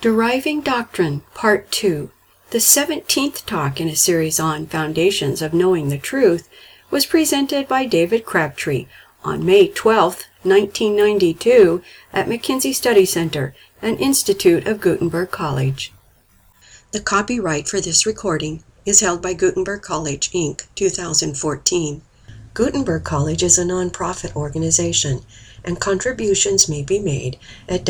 Deriving Doctrine, Part 2, the 17th talk in a series on Foundations of Knowing the Truth, was presented by David Crabtree on May 12, 1992, at McKinsey Study Center, an institute of Gutenberg College. The copyright for this recording is held by Gutenberg College, Inc., 2014. Gutenberg College is a nonprofit organization, and contributions may be made at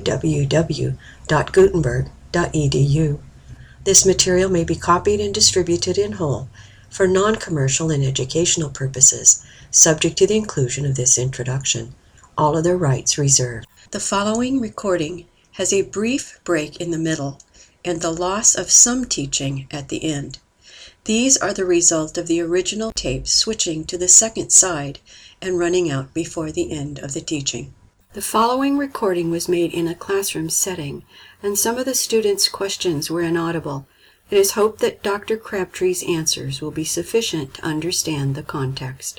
www.gutenberg.edu. This material may be copied and distributed in whole for non-commercial and educational purposes, subject to the inclusion of this introduction. All other rights reserved. The following recording has a brief break in the middle and the loss of some teaching at the end. These are the result of the original tape switching to the second side and running out before the end of the teaching. The following recording was made in a classroom setting, and some of the students' questions were inaudible. It is hoped that Dr. Crabtree's answers will be sufficient to understand the context.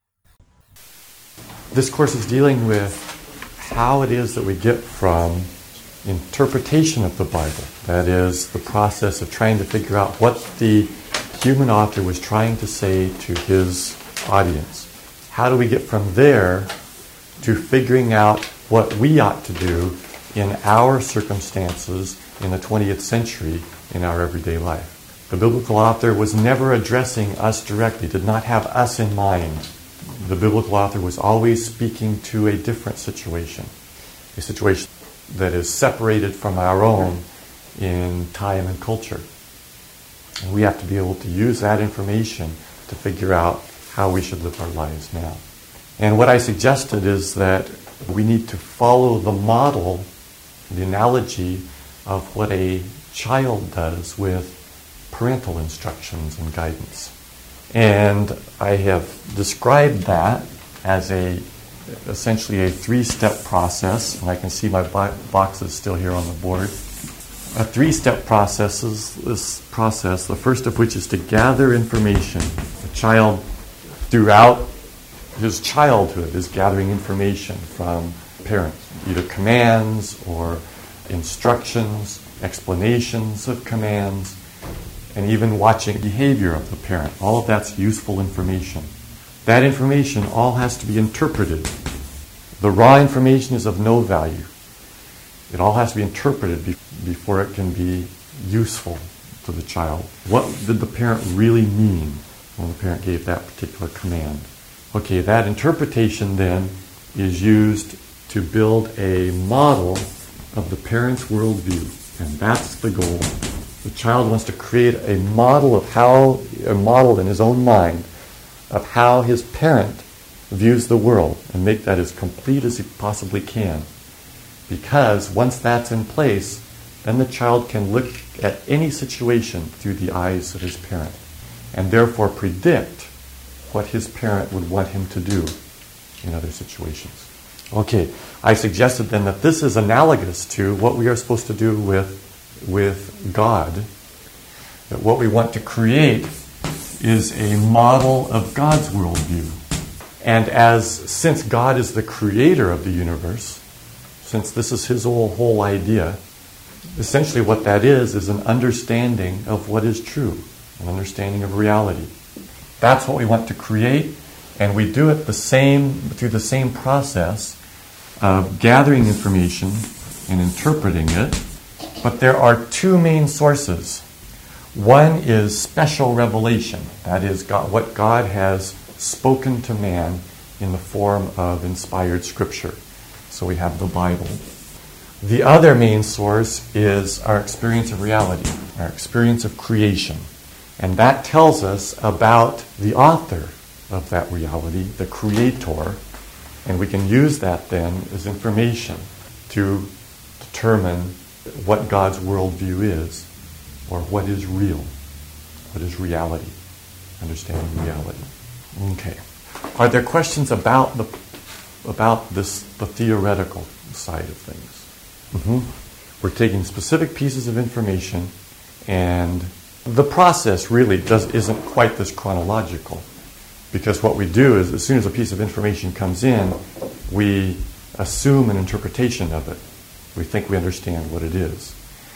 This course is dealing with how it is that we get from interpretation of the Bible, that is, the process of trying to figure out what the human author was trying to say to his audience. How do we get from there to figuring out what we ought to do in our circumstances in the 20th century in our everyday life? The biblical author was never addressing us directly, did not have us in mind. The biblical author was always speaking to a different situation, a situation that is separated from our own in time and culture. And we have to be able to use that information to figure out how we should live our lives now. And what I suggested is that we need to follow the model, the analogy of what a child does with parental instructions and guidance. And I have described that as essentially a three-step process, and I can see my boxes still here on the board. A three-step process is this process, the first of which is to gather information. A child, throughout his childhood, is gathering information from parents, either commands or instructions, explanations of commands, and even watching behavior of the parent. All of that's useful information. That information all has to be interpreted. The raw information is of no value. It all has to be interpreted before it can be useful to the child. What did the parent really mean when the parent gave that particular command? Okay, that interpretation then is used to build a model of the parent's worldview, and that's the goal. The child wants to create a model in his own mind of how his parent views the world and make that as complete as he possibly can. Because once that's in place, then the child can look at any situation through the eyes of his parent and therefore predict what his parent would want him to do in other situations. Okay, I suggested then that this is analogous to what we are supposed to do with God. That what we want to create is a model of God's worldview. And since God is the creator of the universe, since this is his whole idea, essentially what that is an understanding of what is true, an understanding of reality. That's what we want to create, and we do it through the same process of gathering information and interpreting it. But there are two main sources. One is special revelation, that is what God has spoken to man in the form of inspired scripture. So we have the Bible. The other main source is our experience of reality, our experience of creation. And that tells us about the author of that reality, the creator, and we can use that then as information to determine what God's worldview is, or what is real, what is reality, understanding reality. Okay. Are there questions about the theoretical side of things? We're taking specific pieces of information, and the process really isn't quite this chronological, because what we do is as soon as a piece of information comes in, we assume an interpretation of it. We think we understand what it is.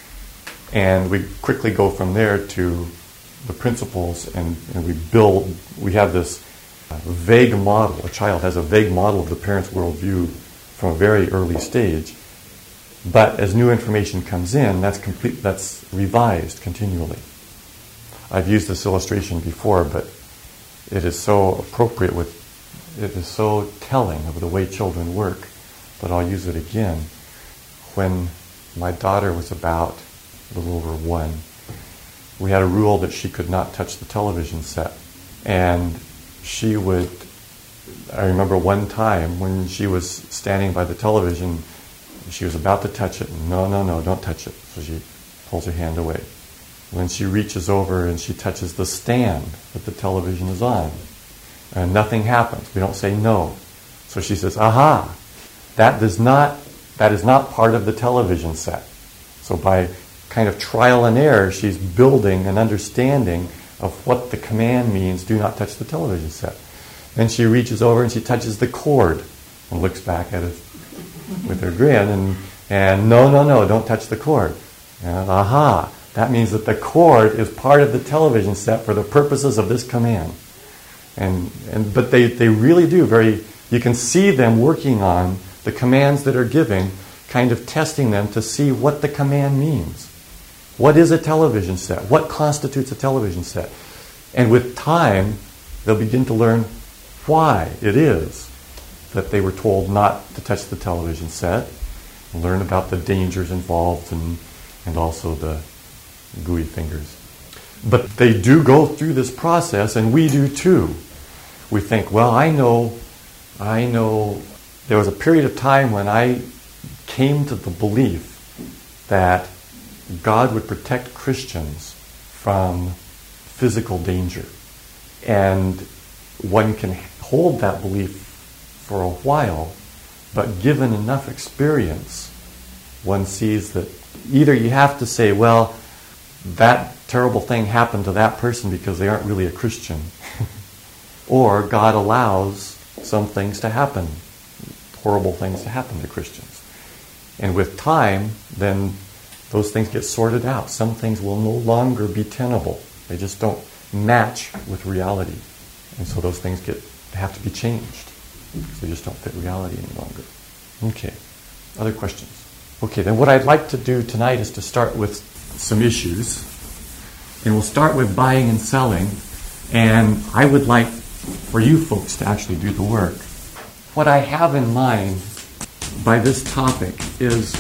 And we quickly go from there to the principles, and we have this vague model. A child has a vague model of the parent's worldview from a very early stage. But as new information comes in, that's revised continually. I've used this illustration before, but it is so appropriate it is so telling of the way children work, but I'll use it again. When my daughter was about a little over 1, we had a rule that she could not touch the television set. And I remember one time when she was standing by the television, she was about to touch it. No, don't touch it. So she pulls her hand away. When she reaches over and she touches the stand that the television is on, and nothing happens. We don't say no. So she says, aha, that is not part of the television set. So by kind of trial and error, she's building an understanding of what the command means, do not touch the television set. Then she reaches over and she touches the cord and looks back at it with her grin and no, don't touch the cord. And aha, that means that the cord is part of the television set for the purposes of this command. But they really do you can see them working on the commands that are given, kind of testing them to see what the command means. What is a television set? What constitutes a television set? And with time, they'll begin to learn why it is that they were told not to touch the television set, and learn about the dangers involved and also the gooey fingers. But they do go through this process, and we do too. We think, well, I know there was a period of time when I came to the belief that God would protect Christians from physical danger. And one can hold that belief for a while, but given enough experience, one sees that either you have to say, well, that terrible thing happened to that person because they aren't really a Christian, or God allows some things to happen, horrible things to happen to Christians. And with time, then those things get sorted out. Some things will no longer be tenable. They just don't match with reality. And so those things have to be changed. So they just don't fit reality any longer. Okay. Other questions? Okay, then what I'd like to do tonight is to start with some issues. And we'll start with buying and selling. And I would like for you folks to actually do the work. What I have in mind by this topic is,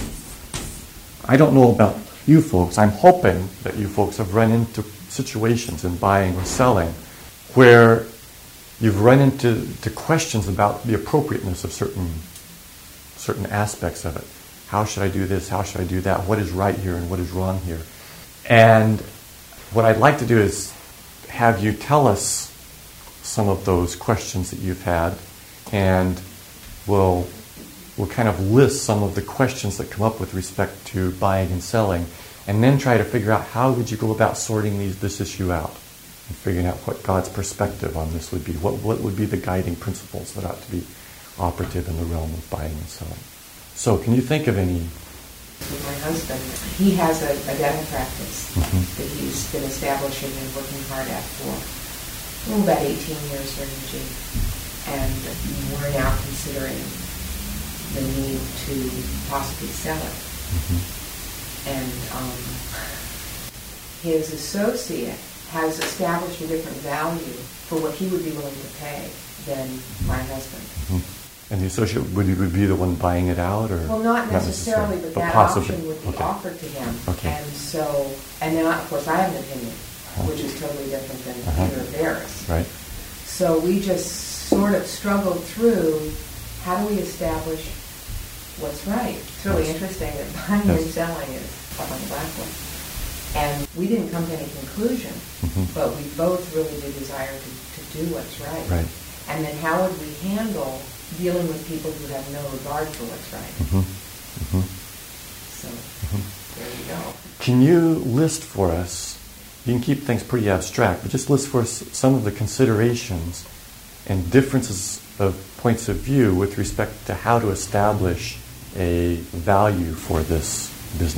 I don't know about you folks, I'm hoping that you folks have run into situations in buying or selling where you've run into questions about the appropriateness of certain aspects of it. How should I do this? How should I do that? What is right here and what is wrong here? And what I'd like to do is have you tell us some of those questions that you've had, and we'll kind of list some of the questions that come up with respect to buying and selling, and then try to figure out how would you go about sorting this issue out and figuring out what God's perspective on this would be. What would be the guiding principles that ought to be operative in the realm of buying and selling. So can you think of any? My husband, he has a dental practice that he's been establishing and working hard at for about 18 years here in Eugene. And we're now considering the need to possibly sell it. And his associate has established a different value for what he would be willing to pay than my husband. And the associate would be the one buying it out, or well, not necessarily, but that possibly option would be offered to him. Okay. And then of course I have an opinion, which is totally different than either of theirs. Right. So we just sort of struggled through, how do we establish what's right? It's really interesting that buying and selling is up on the black one. And we didn't come to any conclusion, but we both really did desire to do what's right. Right. And then how would we handle dealing with people who have no regard for what's right? So there you go. Can you list for us, you can keep things pretty abstract, but just list for us some of the considerations and differences of points of view with respect to how to establish a value for this business?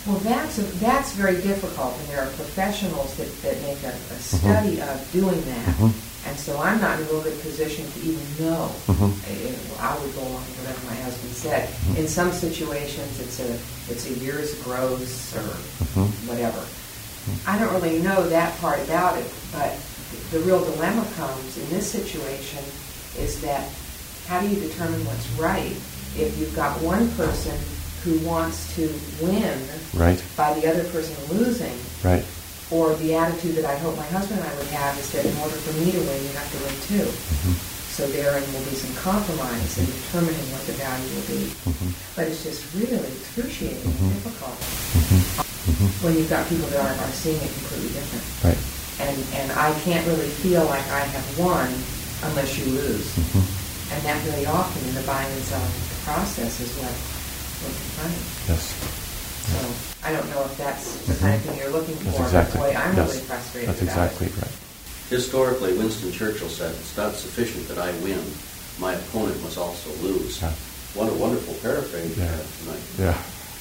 Well, that's very difficult, and there are professionals that make a study of doing that. And so I'm not in a real good position to even know. I would go along with whatever my husband said. In some situations, it's a year's gross or whatever. I don't really know that part about it, but the real dilemma comes in this situation is that how do you determine what's right if you've got one person who wants to win by the other person losing, or the attitude that I hope my husband and I would have is that in order for me to win, you have to win too. So therein will be some compromise in determining what the value will be. But it's just really excruciating and difficult when you've got people that are seeing it completely different. And I can't really feel like I have won unless you lose. And that very often in the buying and selling process is what we're confronting. Yes. So I don't know if that's the kind of thing you're looking for. Exactly. Boy, I'm really frustrated That's about exactly it. right. Historically, Winston Churchill said, "It's not sufficient that I win; my opponent must also lose." Yeah. What a wonderful paraphrase you had tonight.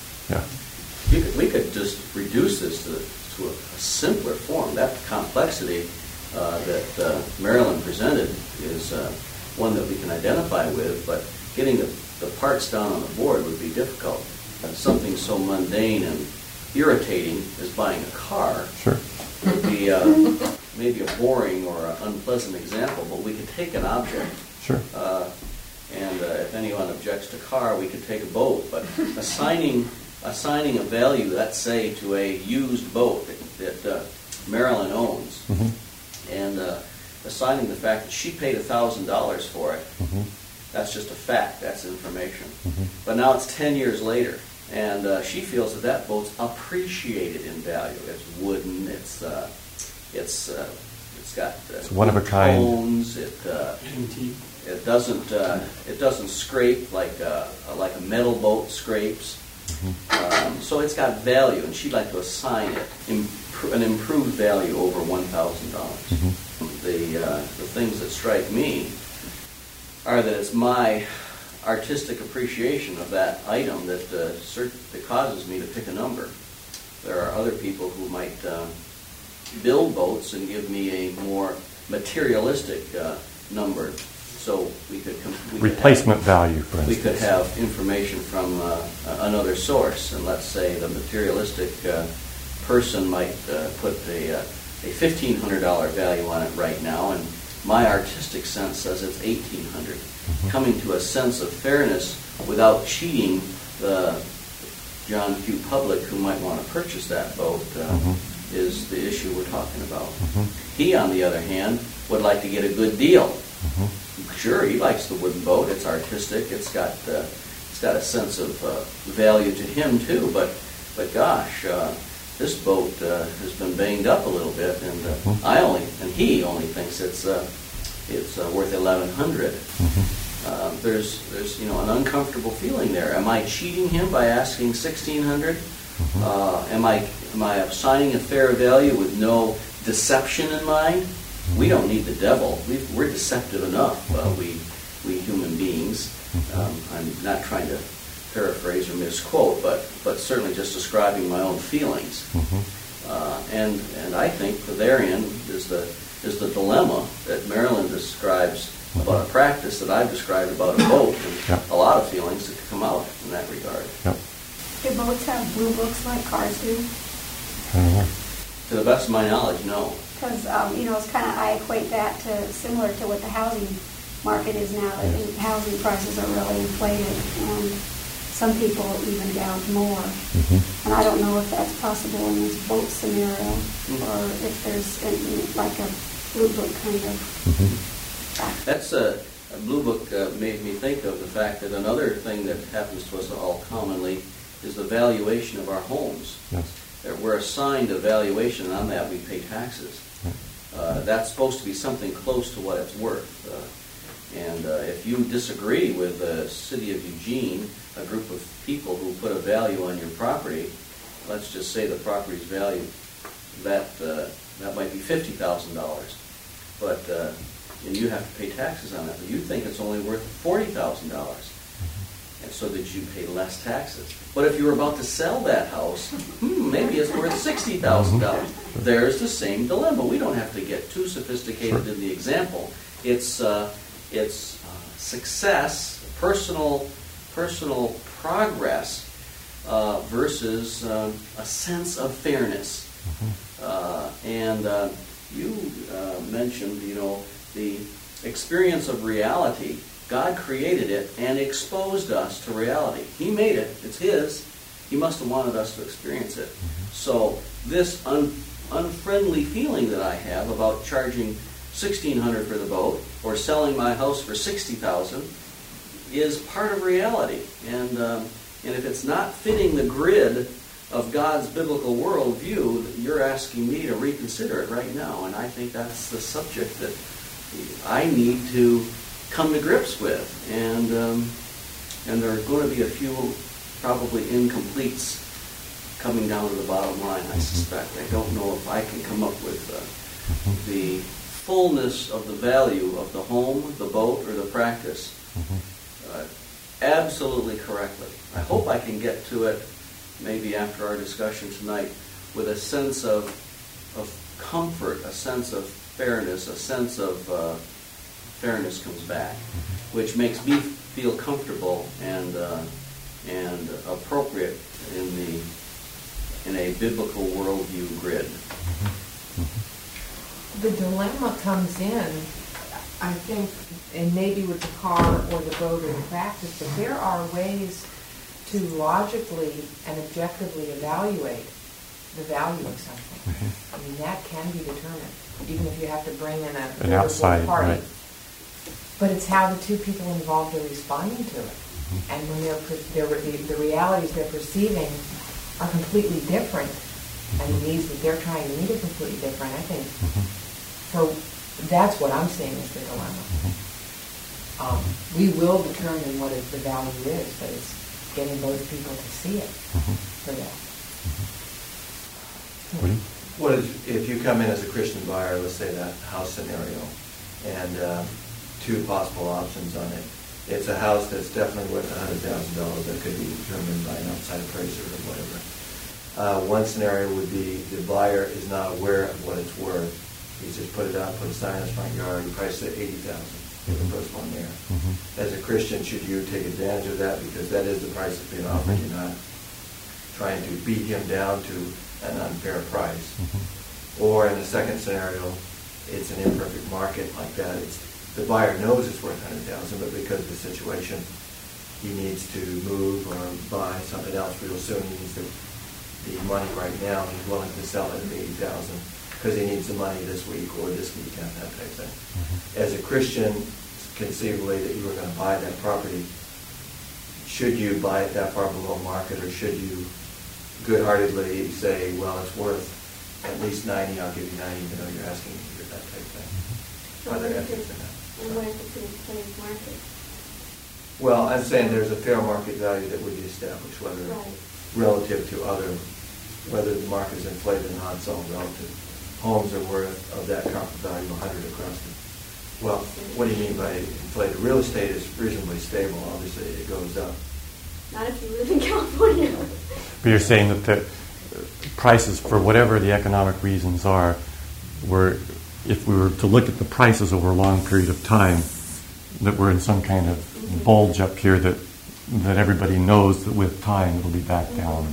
We could just reduce this to a simpler form. That complexity that Marilyn presented is one that we can identify with, but getting the parts down on the board would be difficult. Something so mundane and irritating as buying a car would be maybe a boring or an unpleasant example, but we could take an object. And if anyone objects to car, we could take a boat. But assigning a value, let's say, to a used boat that Marilyn owns, and assigning the fact that she paid $1,000 for it, that's just a fact. That's information. But now it's 10 years later, and she feels that boat's appreciated in value. It's wooden. It's got it's one of a kind. Bones. It doesn't scrape like a metal boat scrapes. So it's got value, and she'd like to assign it an improved value over $1,000. The things that strike me are that it's my artistic appreciation of that item that causes me to pick a number. There are other people who might build boats and give me a more materialistic number. So we could replacement value, for instance. We could have information from another source, and let's say the materialistic person might put a $1,500 value on it right now, and my artistic sense says it's $1,800. Coming to a sense of fairness without cheating the John Q. public who might want to purchase that boat is the issue we're talking about. He, on the other hand, would like to get a good deal. Sure, he likes the wooden boat. It's artistic. It's got a sense of value to him too. But gosh, this boat has been banged up a little bit, and he only thinks it's worth $1,100. There's an uncomfortable feeling there. Am I cheating him by asking $1,600? Am I assigning a fair value with no deception in mind? We don't need the devil. We're deceptive enough, we human beings. I'm not trying to paraphrase or misquote, but certainly just describing my own feelings. And I think therein is the dilemma that Marilyn describes about a practice that I've described about a boat, and a lot of feelings that come out in that regard. Do boats have blue books like cars do? I don't know. To the best of my knowledge, no. Because, it's kind of, I equate that to similar to what the housing market is now. That housing prices are really inflated, and some people even gouge more. And I don't know if that's possible in this boat scenario, or if there's like a blue book kind of. That's a blue book made me think of the fact that another thing that happens to us all commonly is the valuation of our homes. We're assigned a valuation, and on that we pay taxes. That's supposed to be something close to what it's worth. And if you disagree with the city of Eugene, a group of people who put a value on your property, let's just say the property's value, that might be $50,000. But and you have to pay taxes on that. But you think it's only worth $40,000. and so that you pay less taxes. But if you were about to sell that house, maybe it's worth $60,000. There's the same dilemma. We don't have to get too sophisticated in the example. It's success, personal progress versus a sense of fairness. You mentioned, the experience of reality. God created it and exposed us to reality. He made it. It's His. He must have wanted us to experience it. So this unfriendly feeling that I have about charging $1,600 for the boat or selling my house for $60,000 is part of reality. And if it's not fitting the grid of God's biblical worldview, you're asking me to reconsider it right now. And I think that's the subject that I need to come to grips with. And there are going to be a few probably incompletes coming down to the bottom line, I suspect. I don't know if I can come up with the fullness of the value of the home, the boat, or the practice absolutely correctly. I hope I can get to it maybe after our discussion tonight with a sense of comfort, a sense of fairness, a sense of fairness comes back, which makes me feel comfortable and appropriate in a biblical worldview grid. The dilemma comes in, I think, and maybe with the car or the boat or the practice, but there are ways to logically and objectively evaluate the value of something. I mean, that can be determined, even if you have to bring in an outside party. Right. But it's how the two people involved are responding to it. And when the realities they're perceiving are completely different, and the needs that they're trying to meet are completely different, I think. So that's what I'm seeing as the dilemma. We will determine what the value is, but it's getting both people to see it for that. What if you come in as a Christian buyer, let's say that house scenario, and two possible options on it. It's a house that's definitely worth $100,000 that could be determined by an outside appraiser or whatever. One scenario would be the buyer is not aware of what it's worth. He's just put it out, put a sign in his front yard, he priced it at $80,000 for the first one there. As a Christian, should you take advantage of that because that is the price that's being offered? You're not trying to beat him down to an unfair price. Or in the second scenario, it's an imperfect market like that. The buyer knows it's worth $100,000, but because of the situation, he needs to move or buy something else real soon. He needs the money right now. He's willing to sell it at $80,000 because he needs the money this week or this weekend, that type of thing. As a Christian, conceivably that you were going to buy that property, should you buy it that far below market, or should you good-heartedly say, well, it's worth at least $90, I'll give you $90, even though you're asking me for that type of thing? So what if it's an inflated market? Well, I'm saying there's a fair market value that would be established, whether relative to whether the market is inflated or not, it's all relative. Homes are worth of that comparable value 100 across the. Well, what do you mean by inflated? Real estate is reasonably stable. Obviously, it goes up. Not if you live in California. But you're saying that the prices, for whatever the economic reasons are, if we were to look at the prices over a long period of time, that we're in some kind of bulge up here that everybody knows that with time it'll be back down.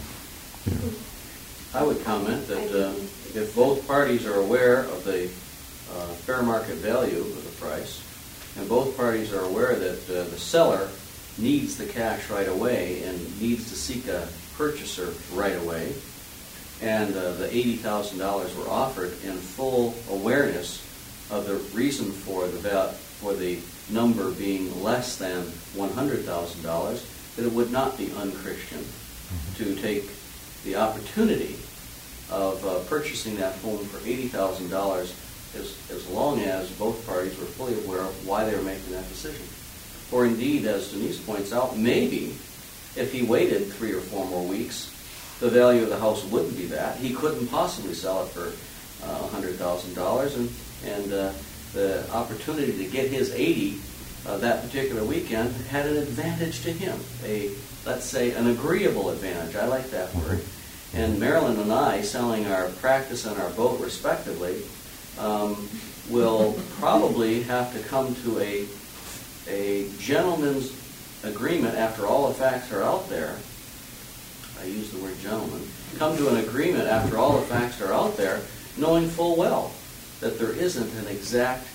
I would comment that if both parties are aware of the fair market value of the price, and both parties are aware that the seller needs the cash right away and needs to seek a purchaser right away, and the $80,000 were offered in full awareness of the reason for the number being less than $100,000, that it would not be unchristian to take the opportunity of purchasing that home for $80,000 as long as both parties were fully aware of why they were making that decision. Or indeed, as Denise points out, maybe if he waited 3 or 4 more weeks, the value of the house wouldn't be that. He couldn't possibly sell it for $100,000, and the opportunity to get his 80 that particular weekend had an advantage to him, let's say an agreeable advantage. I like that word. And Marilyn and I, selling our practice and our boat respectively, will probably have to come to a gentleman's agreement after all the facts are out there. I use the word gentleman. Come to an agreement after all the facts are out there, knowing full well that there isn't an exact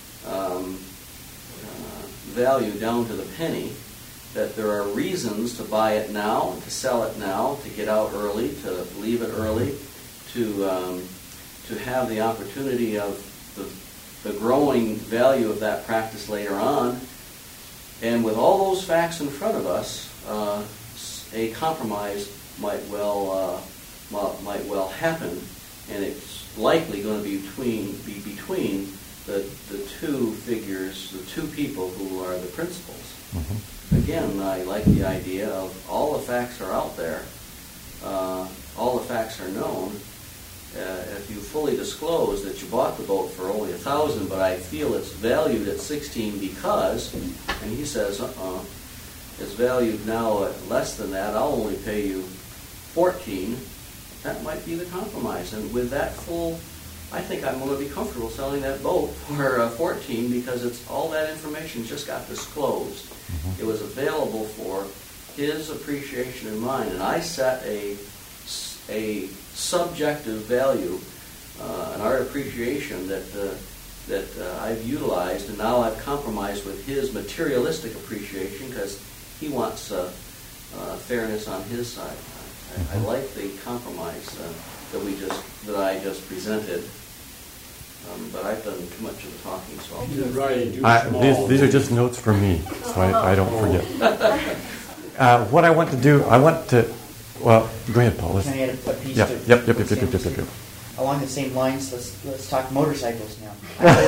value down to the penny, that there are reasons to buy it now, to sell it now, to get out early, to leave it early, to have the opportunity of the growing value of that practice later on. And with all those facts in front of us, a compromise might well happen, and it's likely going to be between the two figures, the two people who are the principals. Mm-hmm. Again, I like the idea of all the facts are out there, all the facts are known. If you fully disclose that you bought the boat for only $1,000, but I feel it's valued at $16 because, and he says, it's valued now at less than that, I'll only pay you $14, that might be the compromise. And with that full, I think I'm going to be comfortable selling that boat for $14 because it's all that information just got disclosed. Mm-hmm. It was available for his appreciation and mine, and I set a subjective value, an art appreciation that I've utilized, and now I've compromised with his materialistic appreciation because he wants fairness on his side. I like the compromise that I just presented, but I've done too much of the talking, so I'll these are just notes for me, so I don't forget. What I want to do, well, go ahead, Paul. Can I add a piece? Yep. Along the same lines, let's talk motorcycles now.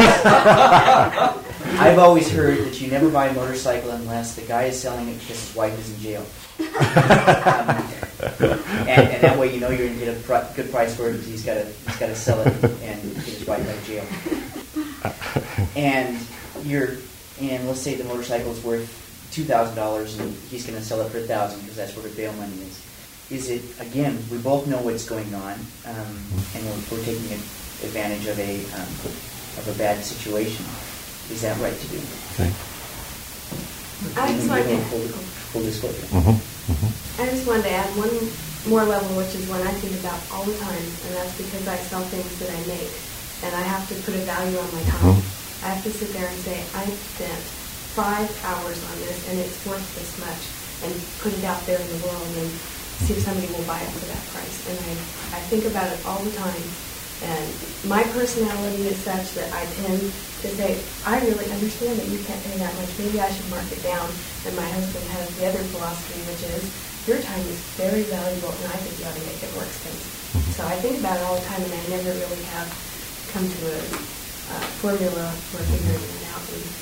I've always heard that you never buy a motorcycle unless the guy is selling it because his wife is in jail. And that way you know you're going to get a good price for it because he's got to sell it and get his wife out of jail. And let's say the motorcycle is worth $2,000 and he's going to sell it for $1,000 because that's where the bail money is. Is it, again, we both know what's going on, and we're taking advantage of a bad situation. Is that right to do? Okay. I just wanted to, full disclosure. I just wanted to add one more level, which is one I think about all the time, and that's because I sell things that I make, and I have to put a value on my time. I have to sit there and say, I spent 5 hours on this, and it's worth this much, and put it out there in the world, and see if somebody will buy it for that price. And I think about it all the time. And my personality is such that I tend to say, I really understand that you can't pay that much. Maybe I should mark it down. And my husband has the other philosophy, which is, your time is very valuable, and I think you ought to make it more expensive. So I think about it all the time, and I never really have come to a formula for figuring it out.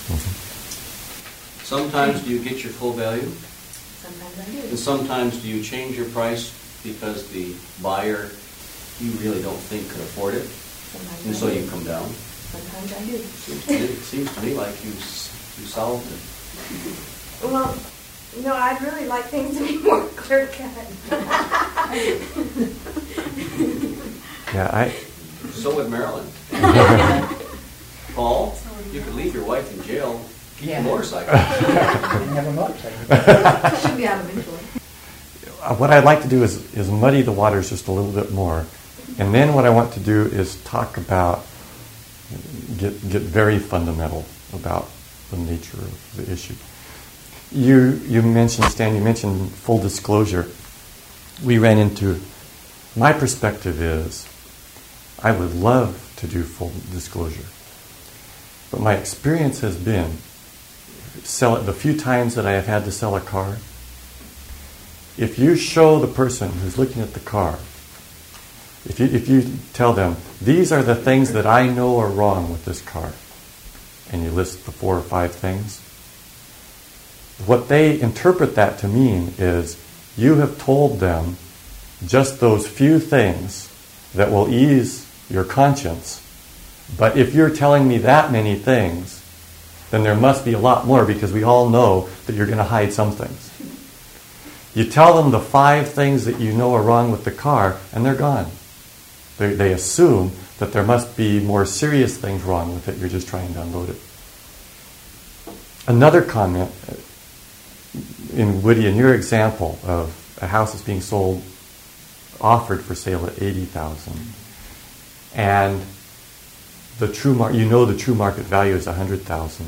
Sometimes do you get your full value? Sometimes I do. And sometimes do you change your price because the buyer you really don't think could afford it? Sometimes and so you come down? Sometimes I do. Seems to me like you solved it. Well, no, I'd really like things to be more clear-cut. Yeah, So would Marilyn. Paul, you could leave your wife in jail. Keep a motorcycle. Didn't have a motorcycle. Should be out eventually. what I'd like to do is muddy the waters just a little bit more. And then what I want to do is talk about, get very fundamental about the nature of the issue. You mentioned, Stan, you mentioned full disclosure. We ran into, my perspective is, I would love to do full disclosure. But my experience has been, the few times that I have had to sell a car, if you show the person who's looking at the car, if you tell them, these are the things that I know are wrong with this car, and you list the 4 or 5 things, what they interpret that to mean is you have told them just those few things that will ease your conscience. But if you're telling me that many things, then there must be a lot more, because we all know that you're going to hide some things. You tell them the 5 things that you know are wrong with the car, and they're gone. They assume that there must be more serious things wrong with it. You're just trying to unload it. Another comment, in Woody, in your example of a house that's being sold, offered for sale at $80,000, and the true the true market value is $100,000,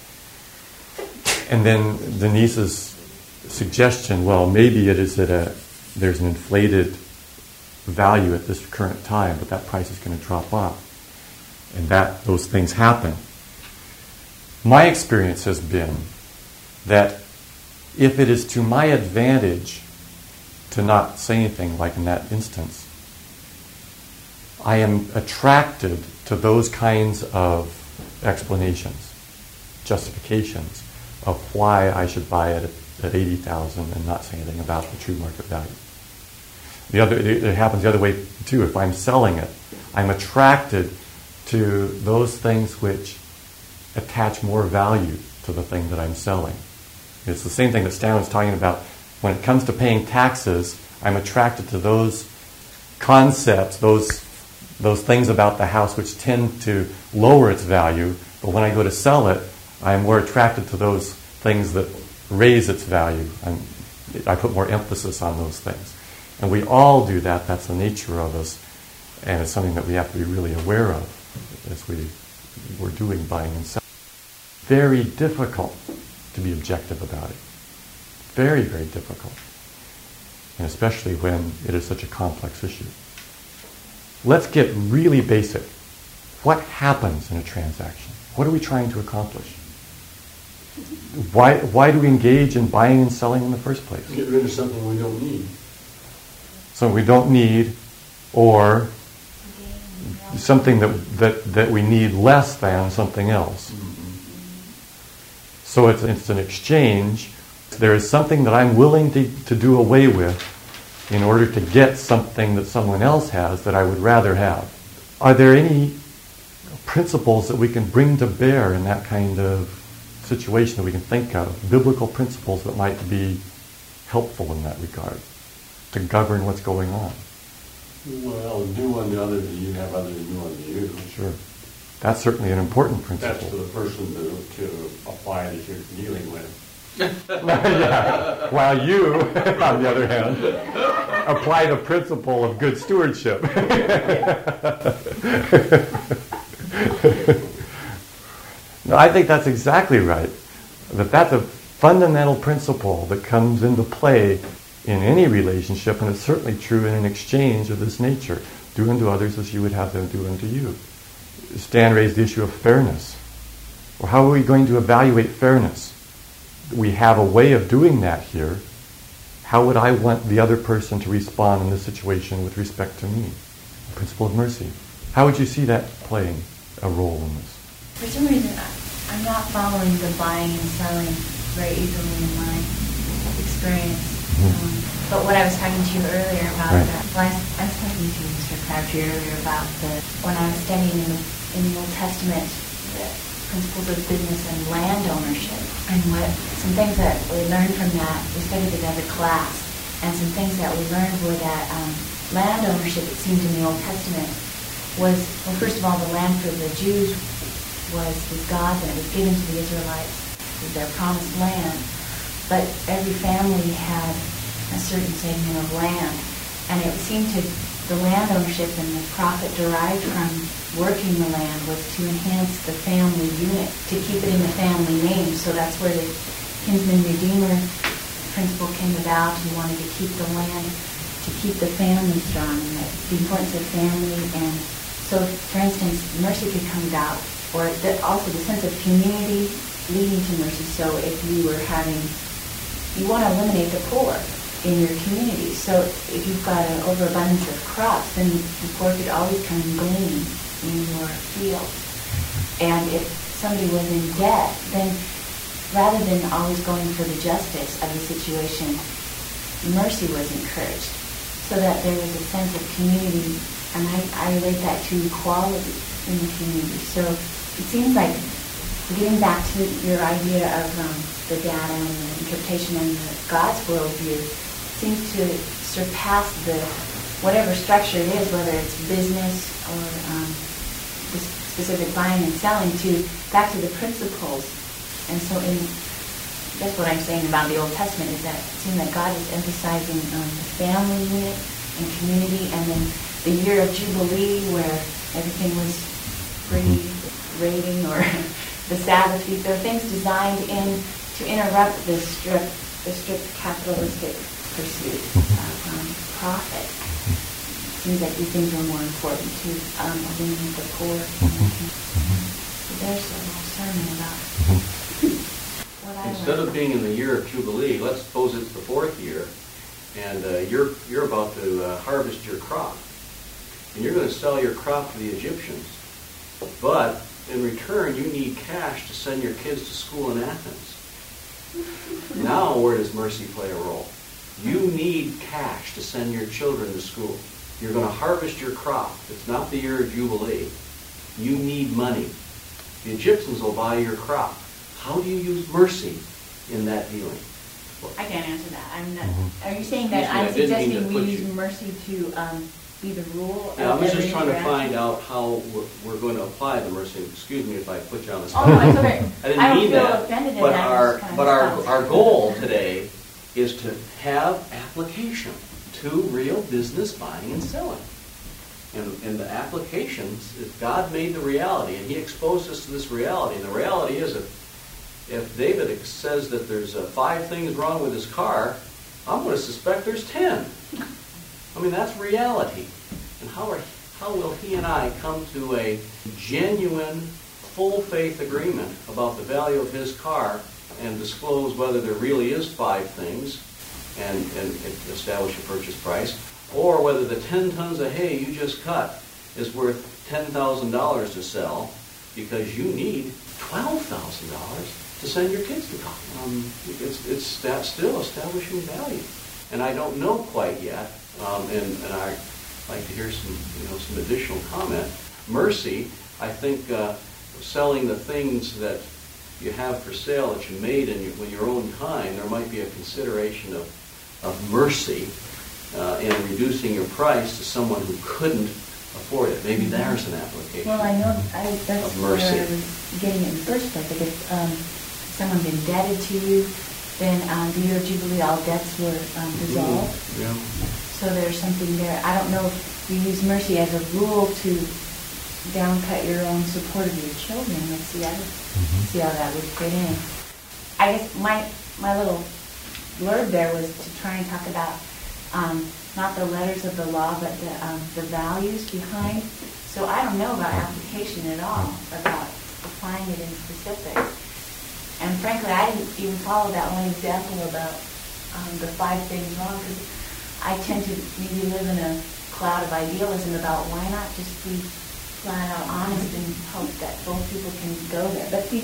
and then Denise's suggestion, well, maybe it is that there's an inflated value at this current time, but that price is going to drop off, and those things happen. My experience has been that if it is to my advantage to not say anything, like in that instance, I am attracted to those kinds of explanations, justifications of why I should buy it at $80,000 and not say anything about the true market value. It happens the other way too. If I'm selling it, I'm attracted to those things which attach more value to the thing that I'm selling. It's the same thing that Stan was talking about. When it comes to paying taxes, I'm attracted to those concepts, those things about the house which tend to lower its value. But when I go to sell it, I'm more attracted to those things that raise its value. I put more emphasis on those things. And we all do that. That's the nature of us. And it's something that we have to be really aware of as we're doing buying and selling. Very difficult to be objective about it. Very, very difficult. And especially when it is such a complex issue. Let's get really basic. What happens in a transaction? What are we trying to accomplish? Why do we engage in buying and selling in the first place? Get rid of something we don't need. Something we don't need, or something that we need less than something else. So it's an exchange. There is something that I'm willing to do away with in order to get something that someone else has that I would rather have. Are there any principles that we can bring to bear in that kind of situation that we can think of, biblical principles that might be helpful in that regard, to govern what's going on? Well, do unto others as you have others do unto you. Sure. That's certainly an important principle. That's for the person to apply that you're dealing with. Yeah. While you, on the other hand, apply the principle of good stewardship. No, I think that's exactly right. That's a fundamental principle that comes into play in any relationship, and it's certainly true in an exchange of this nature. Do unto others as you would have them do unto you. Stan raised the issue of fairness. Well, how are we going to evaluate fairness? We have a way of doing that here. How would I want the other person to respond in this situation with respect to me? The principle of mercy. How would you see that playing a role in this? For some reason, I'm not following the buying and selling very easily in my experience. But what I was talking to you earlier about, I was talking to Mr. Crabtree earlier about when I was studying in the Old Testament, the principles of business and land ownership, and some things that we learned from that. We studied it as a class, and some things that we learned were that land ownership, it seemed in the Old Testament, was, well, first of all, the land for the Jews was God's, and it was given to the Israelites as their promised land. But every family had a certain segment of land, and it seemed to the land ownership and the profit derived from working the land was to enhance the family unit, to keep it in the family name. So that's where the kinsman redeemer principle came about. He wanted to keep the land, to keep the family strong, and the importance of family. And so, for instance, mercy could come about, or also the sense of community leading to mercy. So if you want to eliminate the poor in your community. So if you've got an overabundance of crops, then the poor could always come and glean in your field. And if somebody was in debt, then rather than always going for the justice of the situation, mercy was encouraged, so that there was a sense of community. And I relate that to equality in the community. So it seems like getting back to your idea of the data and the interpretation and God's worldview seems to surpass whatever structure it is, whether it's business or the specific buying and selling, back to the principles. And so that's what I'm saying about the Old Testament, is that it seems that God is emphasizing the family unit and community, and then the year of Jubilee where everything was free raiding, or the Sabbath feast. There are things designed to interrupt the strict capitalistic pursuit of profit. It seems like these things are more important to eliminate the poor. So there's a little sermon about what I Instead learned. of being in the year of Jubilee, let's suppose it's the 4th year, and you're about to harvest your crop. And you're going to sell your crop to the Egyptians. But in return, you need cash to send your kids to school in Athens. Now, where does mercy play a role? You need cash to send your children to school. You're going to harvest your crop. It's not the year of Jubilee. You need money. The Egyptians will buy your crop. How do you use mercy in that dealing? I can't answer that. I'm not. Are you saying that Excuse me, I'm I didn't mean suggesting to we put use you- mercy to be the rule? Yeah, I of was every just trying to interaction? find out how we're going to apply the mercy. Excuse me if I put you on the spot. Oh, no, it's okay. I didn't I don't mean feel that. offended in but that, our it's kind of but our stuff. our goal today is to have application to real business buying and selling. And the applications, if God made the reality and He exposed us to this reality, and the reality is if David says that there's 5 things wrong with his car, I'm going to suspect there's 10. I mean, that's reality. And how will he and I come to a genuine, full faith agreement about the value of his car and disclose whether there really is 5 things and establish a purchase price, or whether the 10 tons of hay you just cut is worth $10,000 to sell because you need $12,000 to send your kids to college. It's still establishing value. And I don't know quite yet, and I'd like to hear some additional comment. Mercy, I think selling the things that you have for sale that you made in your own time, there might be a consideration of mercy in reducing your price to someone who couldn't afford it. Maybe there's an application. Well, I know that's of where mercy. I was getting it in the first place. Like if someone's indebted to you, then the year of Jubilee, all debts were dissolved. Yeah. So there's something there. I don't know if you use mercy as a rule to downcut your own support of your children. Let's see how that would fit in. I guess my little blurb there was to try and talk about not the letters of the law, but the values behind. So I don't know about application at all, about applying it in specifics. And frankly, I didn't even follow that one example about the 5 things wrong, because I tend to maybe live in a cloud of idealism about why not just be flat out honest and hope that both people can go there. But see,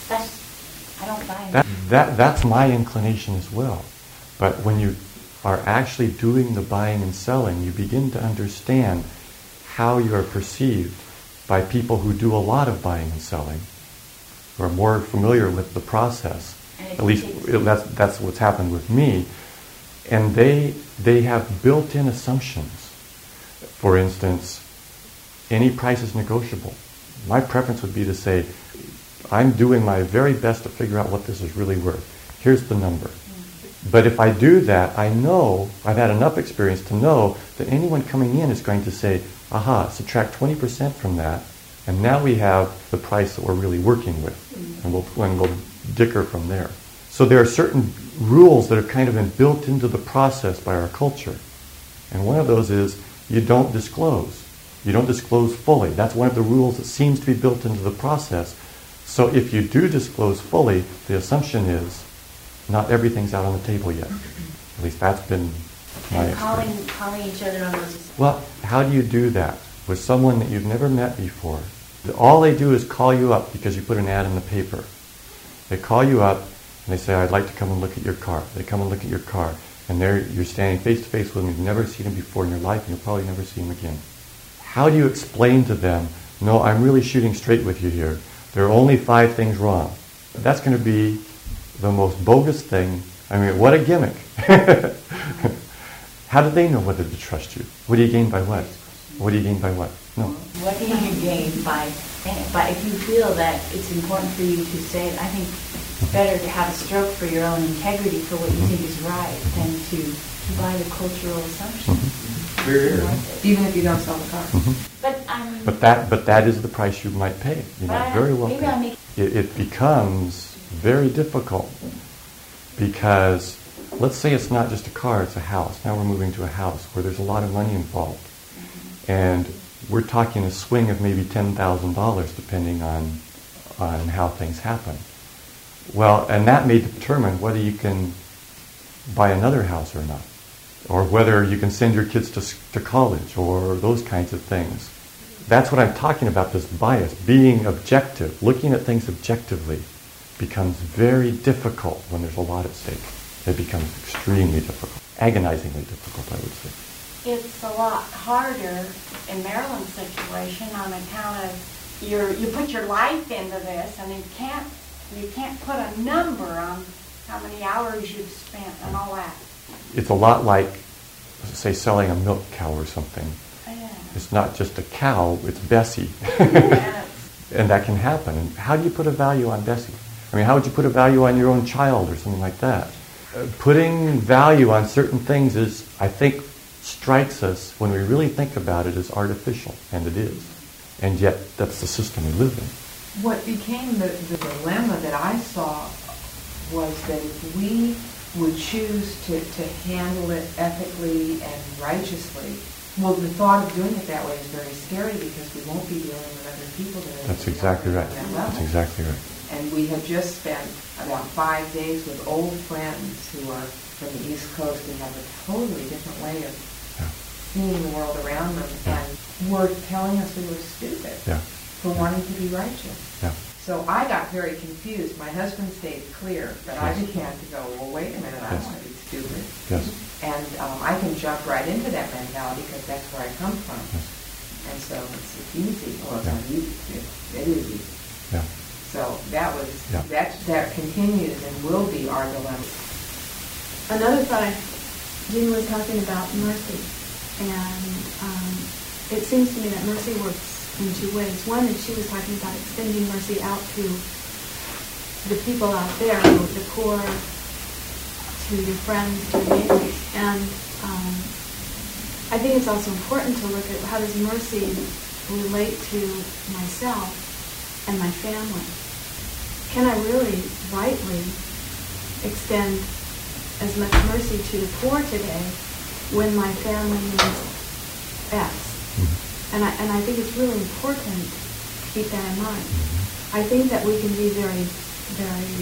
I don't find That's my inclination as well. But when you are actually doing the buying and selling, you begin to understand how you are perceived by people who do a lot of buying and selling, who are more familiar with the process. At least that's what's happened with me. And they have built-in assumptions. For instance, any price is negotiable. My preference would be to say, I'm doing my very best to figure out what this is really worth. Here's the number. But if I do that, I know, I've had enough experience to know that anyone coming in is going to say, aha, subtract 20% from that, and now we have the price that we're really working with. And we'll dicker from there. So there are certain rules that are kind of built into the process by our culture. And one of those is you don't disclose. You don't disclose fully. That's one of the rules that seems to be built into the process. So if you do disclose fully, the assumption is not everything's out on the table yet. At least that's been my experience. calling each other on those. Well, how do you do that with someone that you've never met before? All they do is call you up because you put an ad in the paper. They call you up and they say, I'd like to come and look at your car. They come and look at your car. And there you're standing face to face with them. You've never seen them before in your life, and you'll probably never see them again. How do you explain to them, no, I'm really shooting straight with you here. There are only 5 things wrong. That's going to be the most bogus thing. I mean, what a gimmick. How do they know whether to trust you? What do you gain by what? What do you gain by what? No. What do you gain by if you feel that it's important for you to say it? I think it's better to have a stroke for your own integrity for what you think is right than to buy the cultural assumptions. Even if you don't sell the car. But that is the price you might pay. You might very well pay. It becomes very difficult because let's say it's not just a car, it's a house. Now we're moving to a house where there's a lot of money involved. And we're talking a swing of maybe $10,000 depending on how things happen. Well, and that may determine whether you can buy another house or not, or whether you can send your kids to college, or those kinds of things. That's what I'm talking about, this bias. Being objective, looking at things objectively, becomes very difficult when there's a lot at stake. It becomes extremely difficult, agonizingly difficult, I would say. It's a lot harder in Marilyn's situation on account of you put your life into this, and you can't put a number on how many hours you've spent and all that. It's a lot like, say, selling a milk cow or something. Yeah. It's not just a cow, it's Bessie. And that can happen. And how do you put a value on Bessie? I mean, how would you put a value on your own child or something like that? Putting value on certain things is, I think, strikes us, when we really think about it, as artificial, and it is. And yet, that's the system we live in. What became the dilemma that I saw was that if we would choose to handle it ethically and righteously, well, the thought of doing it that way is very scary because we won't be dealing with other people that are That's exactly right. on that level. That's exactly right. And we have just spent about 5 days with old friends who are from the East Coast and have a totally different way of seeing the world around them, and were telling us we were stupid for wanting to be righteous. Yeah. So I got very confused. My husband stayed clear, but I began to go, well, wait a minute, I don't want to be stupid. Yes. And I can jump right into that mentality because that's where I come from. Yes. And so it's easy. Well, it's not easy. It is easy. Yeah. So that continues and will be our dilemma. Another thought, Jean was talking about mercy, and it seems to me that mercy works in 2 ways. One is she was talking about extending mercy out to the people out there, the poor, to your friends, to your neighbors. And I think it's also important to look at how does mercy relate to myself and my family. Can I really rightly extend as much mercy to the poor today when my family needs X? And I think it's really important to keep that in mind. I think that we can be very, very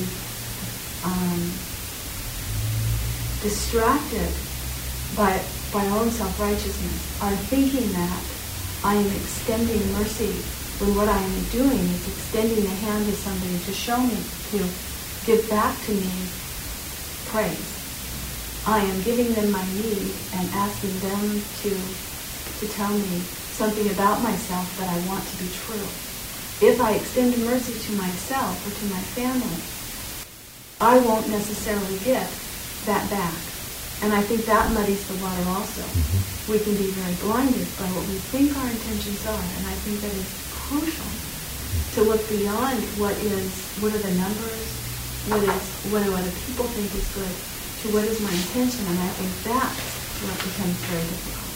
distracted by our own self-righteousness, our thinking that I am extending mercy when what I am doing is extending a hand to somebody to show me, to give back to me praise. I am giving them my need and asking them to tell me something about myself that I want to be true. If I extend mercy to myself or to my family, I won't necessarily get that back. And I think that muddies the water also. We can be very blinded by what we think our intentions are, and I think that is crucial to look beyond what are the numbers, what do other people think is good, to what is my intention, and I think that's what becomes very difficult.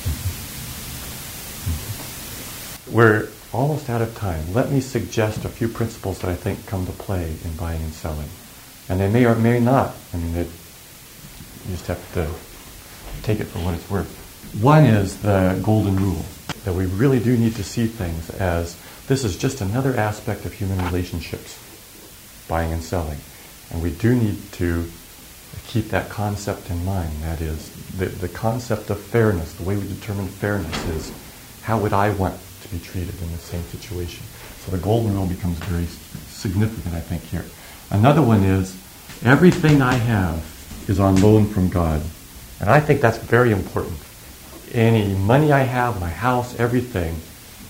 We're almost out of time. Let me suggest a few principles that I think come to play in buying and selling. And they may or may not. I mean, you just have to take it for what it's worth. One is the golden rule, that we really do need to see things as this is just another aspect of human relationships, buying and selling. And we do need to keep that concept in mind. That is, the concept of fairness, the way we determine fairness is how would I want to be treated in the same situation. So the golden rule becomes very significant, I think, here. Another one is everything I have is on loan from God. And I think that's very important. Any money I have, my house, everything,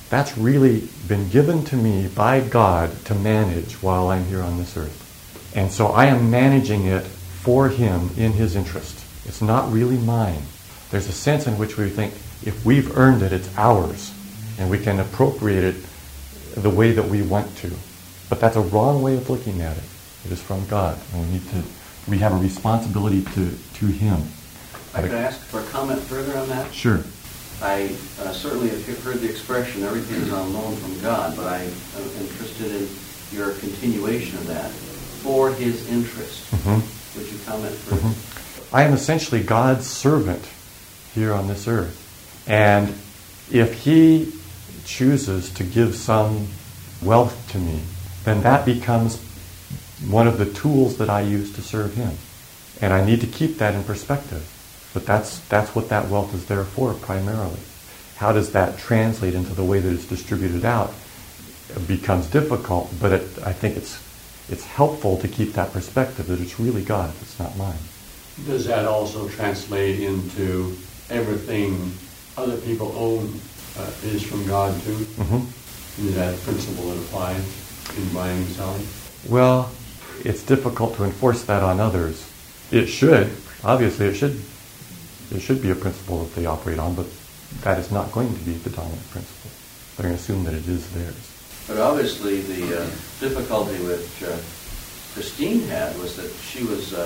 That's really been given to me by God to manage while I'm here on this earth. And so I am managing it for Him in His interest. It's not really mine. There's a sense in which we think if we've earned it, it's ours, and we can appropriate it the way that we want to. But that's a wrong way of looking at it. It is from God, and we have a responsibility to Him. I could ask for a comment further on that? Sure. I certainly have heard the expression, everything is on loan from God, but I am interested in your continuation of that. For His interest. Mm-hmm. Would you comment further? Mm-hmm. I am essentially God's servant here on this earth. And if He chooses to give some wealth to me, then that becomes one of the tools that I use to serve Him. And I need to keep that in perspective. But that's what that wealth is there for, primarily. How does that translate into the way that it's distributed out? It becomes difficult, but I think it's helpful to keep that perspective that it's really God, it's not mine. Does that also translate into everything other people own is from God too? Mm-hmm. Is that a principle that applies in buying and selling? Well, it's difficult to enforce that on others. It should. Obviously, it should be a principle that they operate on, but that is not going to be the dominant principle. They're going to assume that it is theirs. But obviously the difficulty which Christine had was that she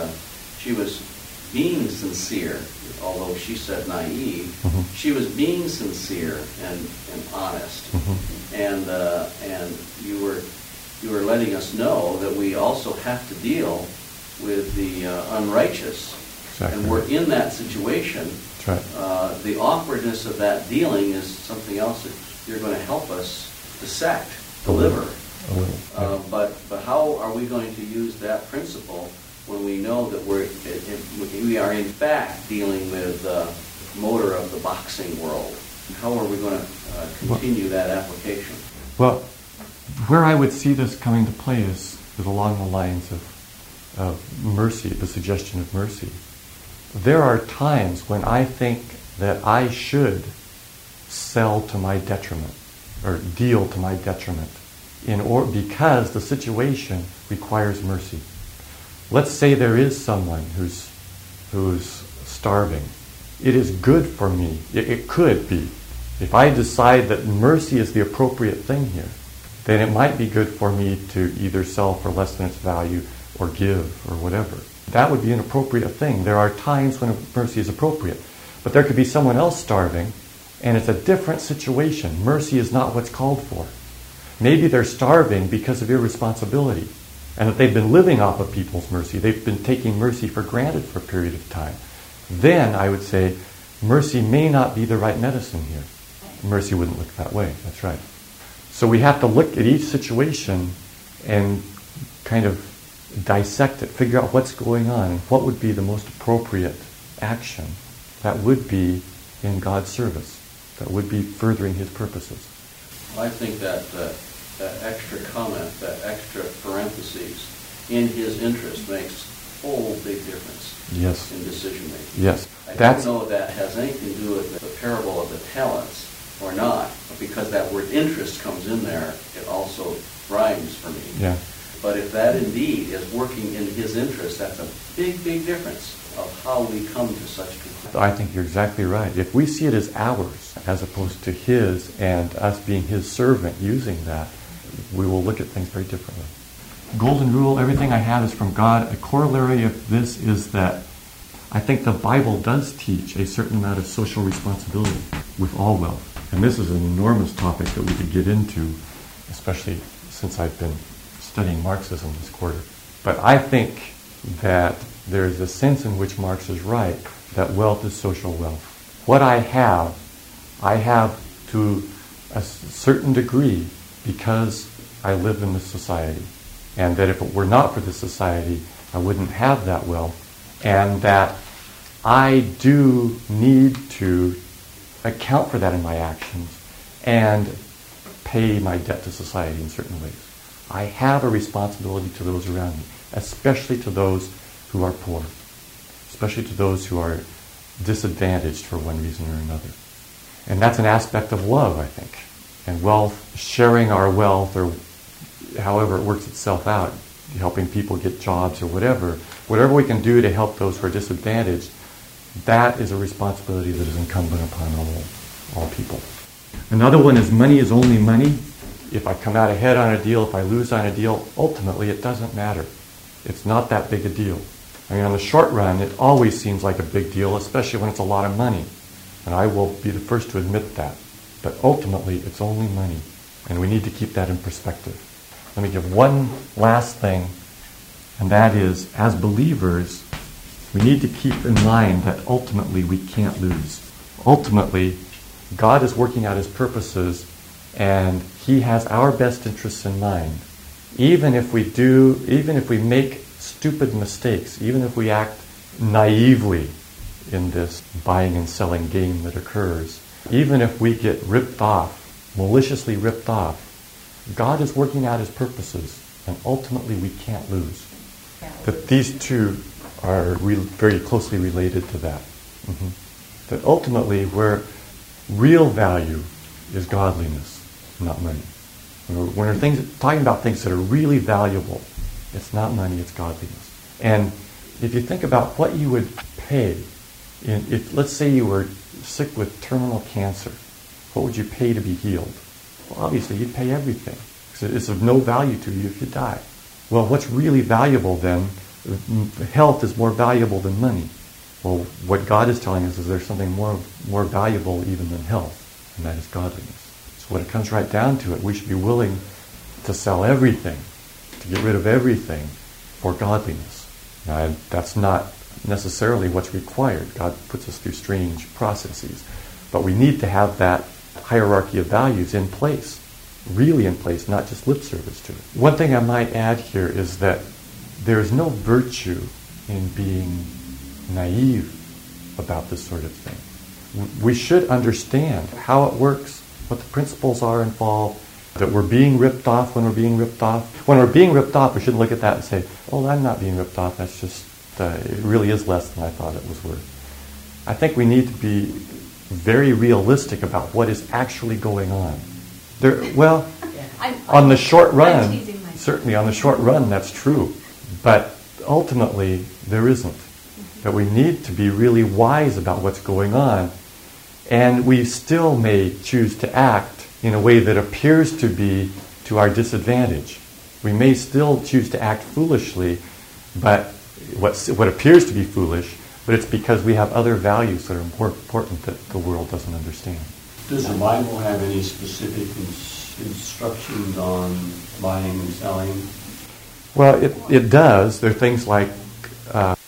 was being sincere, although she said naive. Mm-hmm. She was being sincere and honest, mm-hmm. and you were letting us know that we also have to deal with the unrighteous, exactly. And we're in that situation. That's right. The awkwardness of that dealing is something else that you're going to help us dissect. Deliver. But how are we going to use that principle when we know that we are in fact dealing with the motor of the boxing world? How are we going to continue that application? Well, where I would see this coming to play is along the lines of mercy, the suggestion of mercy. There are times when I think that I should sell to my detriment, or deal to my detriment, because the situation requires mercy. Let's say there is someone who's starving. It is good for me. It could be. If I decide that mercy is the appropriate thing here, then it might be good for me to either sell for less than its value or give or whatever. That would be an appropriate thing. There are times when mercy is appropriate. But there could be someone else starving, and it's a different situation. Mercy is not what's called for. Maybe they're starving because of irresponsibility, and that they've been living off of people's mercy. They've been taking mercy for granted for a period of time. Then I would say mercy may not be the right medicine here. Mercy wouldn't look that way. That's right. So we have to look at each situation and kind of dissect it, figure out what's going on, and what would be the most appropriate action that would be in God's service, that would be furthering His purposes. I think that extra comment, that extra parentheses, in His interest makes a whole big difference. Yes. In decision making. Yes. I don't know if that has anything to do with the parable of the talents or not, but because that word interest comes in there, it also rhymes for me. Yeah. But if that indeed is working in His interest, that's a big, big difference of how we come to such conclusions. I think you're exactly right. If we see it as ours, as opposed to His, and us being His servant using that, we will look at things very differently. Golden rule, everything I have is from God. A corollary of this is that I think the Bible does teach a certain amount of social responsibility with all wealth. And this is an enormous topic that we could get into, especially since I've been studying Marxism this quarter. But I think that there's a sense in which Marx is right, that wealth is social wealth. What I have to a certain degree because I live in this society. And that if it were not for this society, I wouldn't have that wealth. And that I do need to account for that in my actions and pay my debt to society in certain ways. I have a responsibility to those around me, especially to those who are poor, especially to those who are disadvantaged for one reason or another. And that's an aspect of love, I think. and wealth, sharing our wealth, or however it works itself out, helping people get jobs or whatever we can do to help those who are disadvantaged, that is a responsibility that is incumbent upon all people. Another one is money is only money. If I come out ahead on a deal, if I lose on a deal, ultimately it doesn't matter. It's not that big a deal. I mean, on the short run, it always seems like a big deal, especially when it's a lot of money. And I will be the first to admit that. But ultimately, it's only money. And we need to keep that in perspective. Let me give one last thing, and that is, as believers, we need to keep in mind that ultimately we can't lose. Ultimately, God is working out His purposes, and He has our best interests in mind. Even if we make stupid mistakes, even if we act naively in this buying and selling game that occurs, even if we get ripped off, maliciously ripped off, God is working out His purposes, and ultimately we can't lose. That these two are very closely related to that. That ultimately where real value is godliness, not money. When we're talking about things that are really valuable, it's not money, it's godliness. And if you think about what you would pay, if let's say you were sick with terminal cancer, what would you pay to be healed? Well, obviously you'd pay everything, because it's of no value to you if you die. Well, what's really valuable then? Health is more valuable than money. Well, what God is telling us is there's something more valuable even than health, and that is godliness. So when it comes right down to it, we should be willing to sell everything, to get rid of everything for godliness. Now, that's not necessarily what's required. God puts us through strange processes. But we need to have that hierarchy of values in place, really in place, not just lip service to it. One thing I might add here is that there's no virtue in being naive about this sort of thing. We should understand how it works, what the principles are involved, that we're being ripped off when we're being ripped off. When we're being ripped off, we shouldn't look at that and say, oh, I'm not being ripped off, that's just, it really is less than I thought it was worth. I think we need to be very realistic about what is actually going on. On the short run, certainly on the short run, that's true. But ultimately, there isn't. That we need to be really wise about what's going on. And we still may choose to act in a way that appears to be to our disadvantage. We may still choose to act foolishly, but what appears to be foolish, but it's because we have other values that are more important that the world doesn't understand. Does the Bible have any specific instructions on buying and selling? Well, it does. There are things like